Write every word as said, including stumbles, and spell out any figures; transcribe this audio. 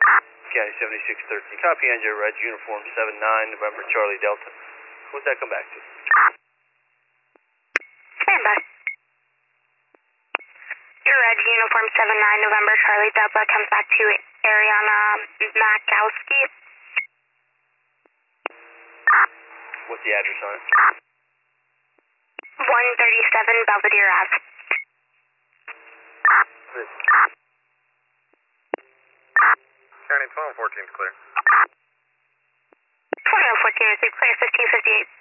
County seventy-six thirteen. Copy, Angelo Red, Uniform seven nine, November Charlie Delta. What's that come back to? Stand by. Your Red, Uniform seven nine, November Charlie Delta comes back to Ariana Makowski. What's the address on it? one thirty-seven Belvedere Ave. County twelve fourteen is clear. twenty oh fourteen is clear, fifteen fifty-eight.